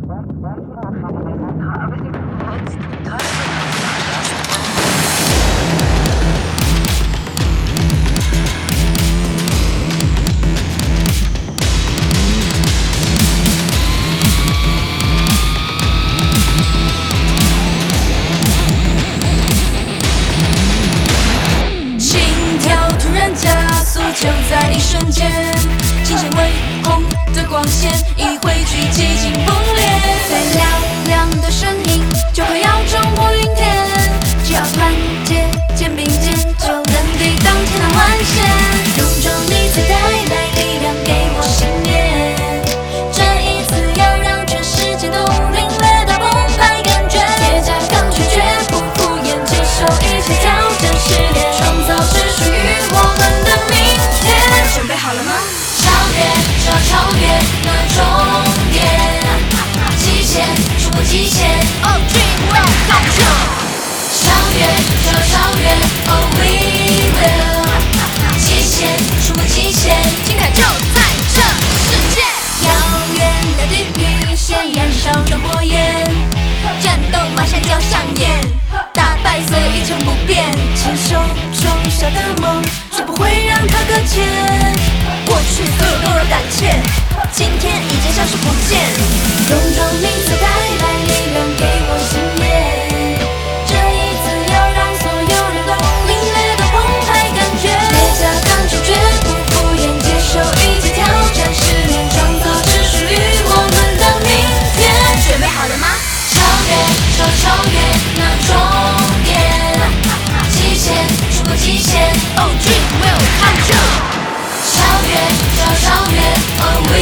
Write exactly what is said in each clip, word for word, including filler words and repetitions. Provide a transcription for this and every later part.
就在一瞬间，金线微红的光线已汇聚，激情崩裂。最嘹亮的声音就快要冲破云天，只要团结肩并肩，就能抵挡天堂万险。用着你最带来力量，给我信念。这一次要让全世界都领略到澎湃感觉。铁甲钢拳绝不敷衍，接受一切挑战试炼，创造只属于我们的明天。准备好了吗？超越，就要超越那终点，极限，触碰极限 ，Oh dream will come true。超越，就要超越 ，Oh we will。极限，触碰极限，精彩就在这世界。遥远的地平线燃烧着火焰，战斗马上就要上演，打败所有一成不变。牵手种下的梦，绝不会让它搁浅。过去所有都让胆怯，今天已经消失不见。用着你所带来力量，给我信念。这一次要让所有人都领略到澎湃感觉。铁甲钢拳绝不敷衍，接受一切挑战试炼，创造只属于我们的明天。准备好了吗？超越，就要超越那终点，极限，触碰极限 ，Oh dream will come true。超越，就要超越 ，Oh we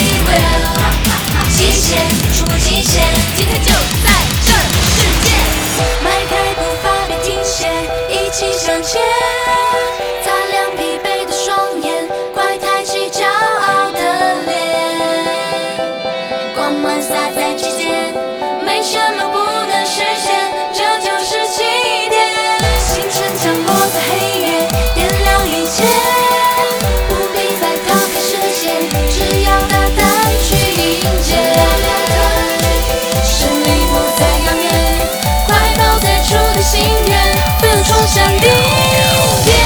will。极限，触碰极限，今天就在这世界。迈开步伐，别停歇，一起向前。擦亮疲惫的双眼，快抬起骄傲的脸。光芒洒在指尖，没什么不能实现，这就是起点。星辰降落在黑夜，点亮一切。心愿，飞入冲向顶点。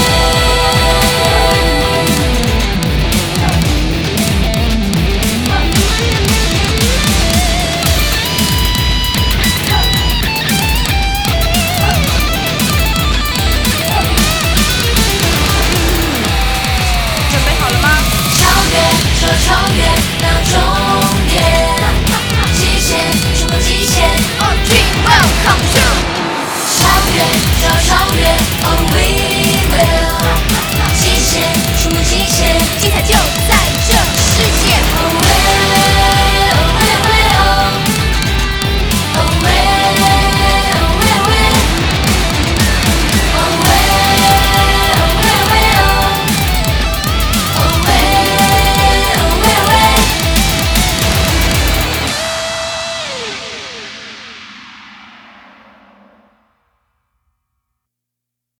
准备好了吗？超越，就要超越那终点，极限，触碰极限 ，Oh dream will come true。超越，就要超越。